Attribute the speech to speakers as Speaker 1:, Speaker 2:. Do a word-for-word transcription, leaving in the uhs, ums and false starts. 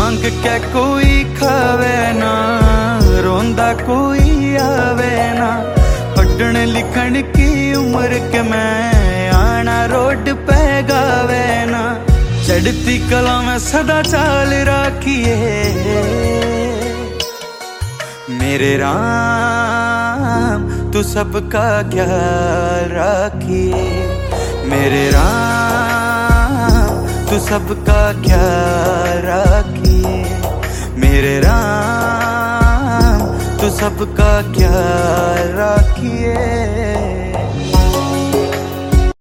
Speaker 1: मांग के कोई खावे ना, रोंदा कोई आवे ना। पढ़न लिखन की उम्र के मैं आना रोड पे गावे ना। चढ़ती कला में सदा चाल राखिए मेरे राम, तू सबका ख्याल राखिए मेरे राम, तू सबका ख्याल राखिए मेरे राम, तू सबका ख्याल राखिए।